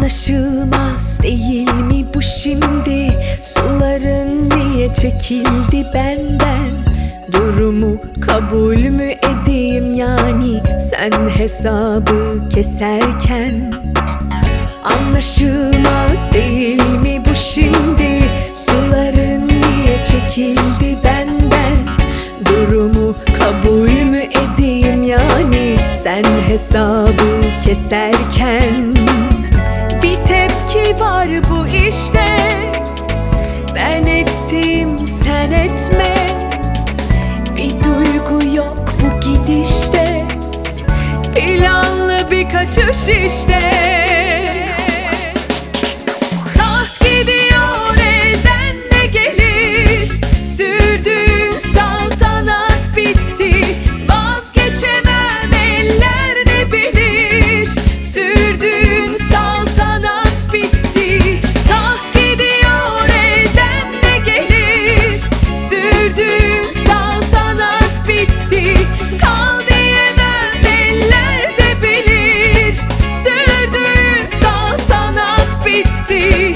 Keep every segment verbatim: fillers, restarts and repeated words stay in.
Anlaşılmaz değil mi bu şimdi? Suların niye çekildi benden? Durumu kabul mü edeyim yani sen hesabı keserken? Anlaşılmaz değil mi bu şimdi? Suların niye çekildi benden? Durumu kabul mü edeyim yani sen hesabı keserken? Bir tepki var bu işte, ben ettim sen etme. Bir duygu yok bu gidişte, planlı bir kaçış işte. Taht gidiyor elden ne gelir? Sürdüğün saltanat bitti. Vazgeçemem eller ne bilir? Sürdüğün saltanat bitti. Taht gidiyor elden ne gelir? Sürdüğün saltanat bitti. Kal diyemem eller de bilir. Sürdüğün saltanat bitti.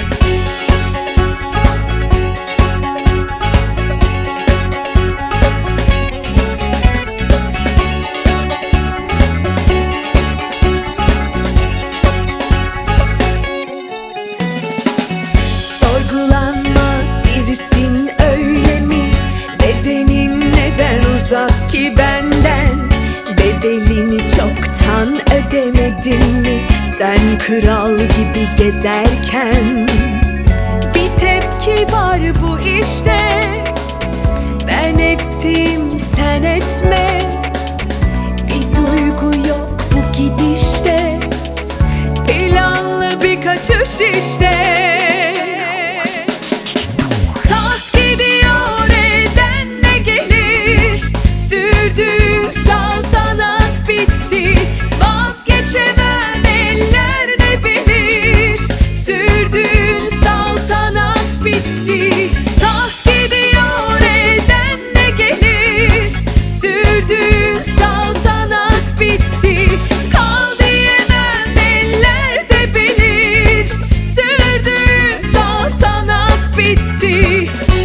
Sorgulanmaz birisin öyle mi? Bedenin neden uzak ki benden? Bedelini çoktan ödemedin mi? Sen kral gibi gezerken. Bir tepki var bu işte, ben ettim sen etme. Bir duygu yok bu gidişte, planlı bir kaçış işte. Taht gidiyor elden ne gelir? Sürdüğün saltanat bitti. Vazgeçemem eller ne bilir? Sürdüğün saltanat bitti. Taht gidiyor elden ne gelir? Sürdüğün saltanat bitti. Kal diyemem eller de bilir. Sürdüğün saltanat bitti.